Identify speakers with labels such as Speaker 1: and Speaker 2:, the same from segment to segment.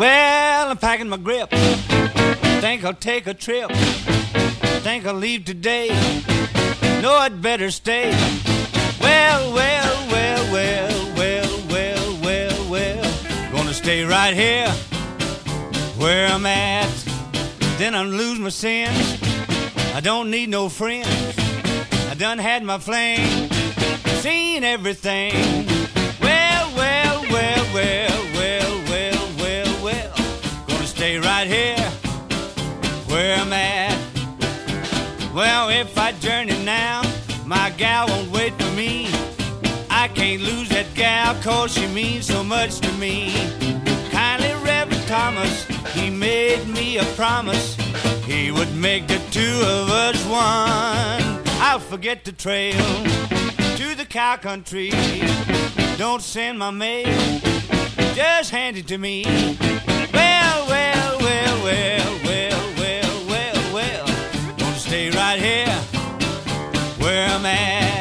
Speaker 1: Well, I'm packing my grip. Think I'll take a trip. Think I'll leave today. No, I'd better stay. Well, well, well, well, well, well, well, well. Gonna stay right here where I'm at. Then I'll lose my sins. I don't need no friends. I done had my fling. Seen everything. Well, well, well, well, well, well, well, well. Gonna stay right here where I'm at. Well, if I journey now, my gal won't wait for me. I can't lose that gal, cause she means so much to me. Kindly Reverend Thomas, he made me a promise. He would make the two of us one. I'll forget the trail to the cow country. Don't send my mail, just hand it to me. Well, well, well, well, well, well, well, well. Gonna stay right here where I'm at.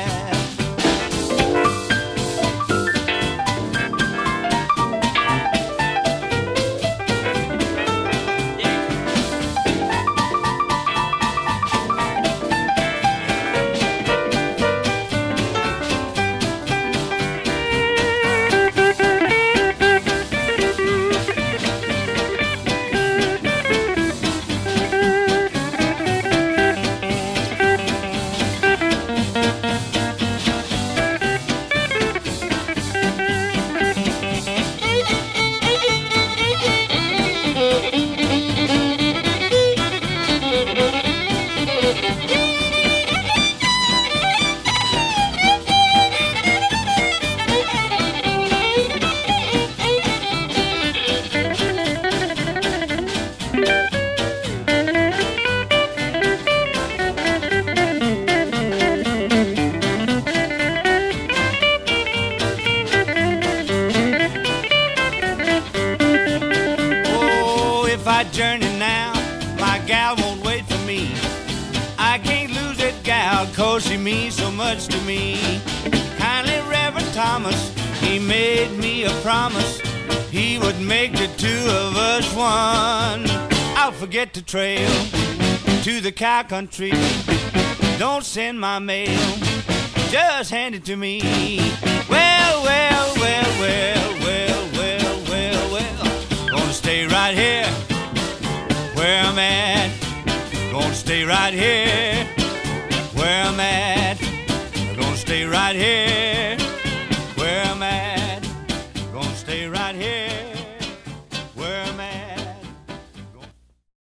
Speaker 1: If I journey now, my gal won't wait for me. I can't lose that gal, cause she means so much to me. Kindly Reverend Thomas, he made me a promise. He would make the two of us one. I'll forget the trail to the cow country. Don't send my mail, just hand it to me. Well,